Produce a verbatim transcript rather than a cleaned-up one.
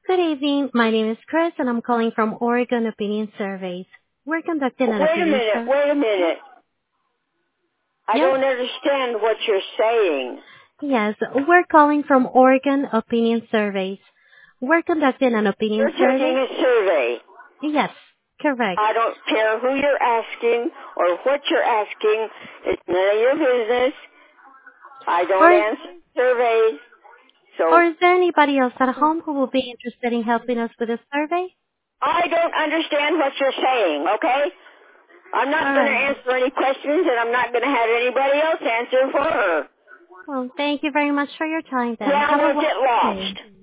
Good evening. My name is Chris, and I'm calling from Oregon Opinion Surveys. We're conducting an Wait a opinion minute, survey. wait a minute. I Yes, don't understand what you're saying. yes, we're calling from Oregon Opinion Surveys. We're conducting an You're opinion taking survey. a survey. Yes, correct. I don't care who you're asking or what you're asking. It's none of your business. I don't Or, answer surveys. or So is there anybody else at home who will be interested in helping us with a survey? I don't understand what you're saying, okay? I'm not All going to right. answer any questions, and I'm not going to have anybody else answer for her. Well, thank you very much for your time then. Yeah, Have a we'll wonderful get day. lost.